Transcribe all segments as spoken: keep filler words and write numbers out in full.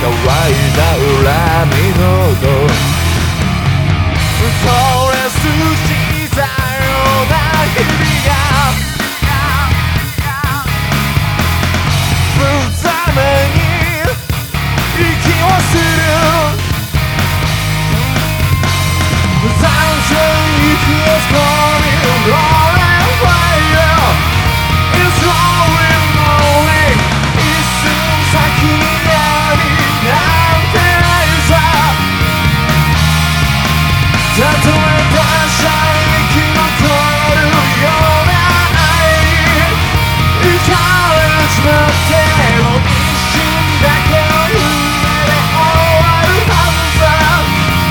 乾いた恨みほどそれ筋だような日々が無様に息をする Sunshine feels coming rolling fire It's rolling rolling 一寸先にありなんてないさたとえ他者に生き残るような愛に惹かれちまっても一瞬だけの夢で終わるはずさ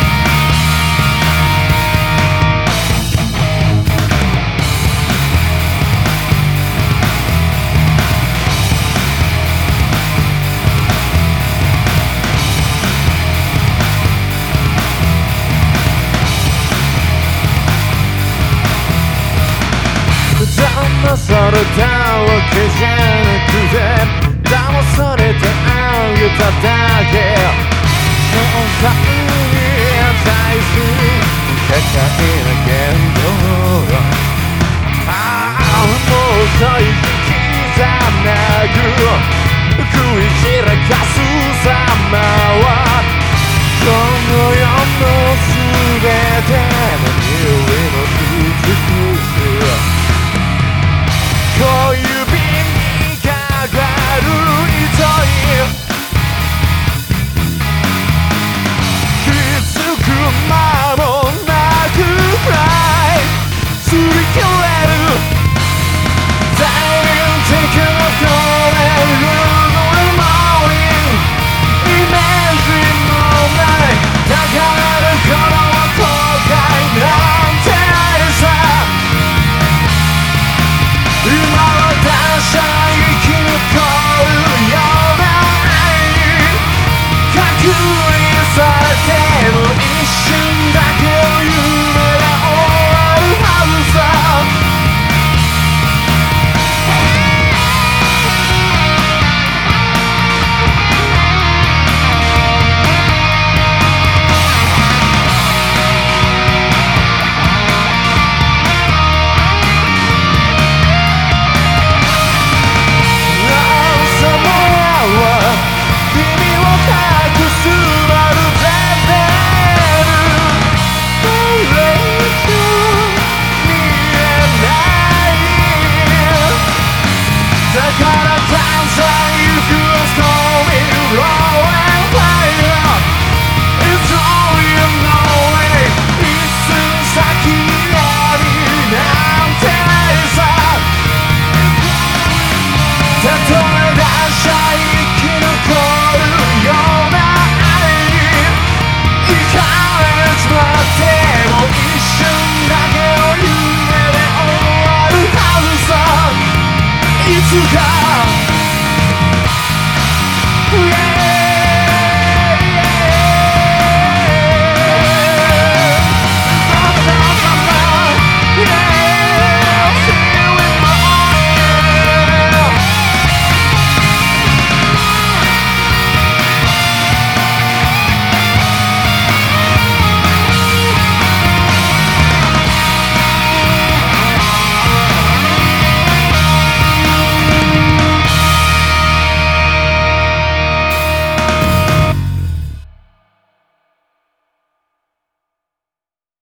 騙されたわけじゃなくて騙されてあげただけその際に対する不可解な言動ああもうそういう刻なく食い散らかす様はこの世の全ての匂いも美しい 小指にかかる糸に気づく間もなくくらい擦り切れる大量的なこれるのモーニングイメージもないだからこの後悔なんてないさ 今は他者生き残るような愛に隔離されても一瞬だけの夢が終わるはずさ いつか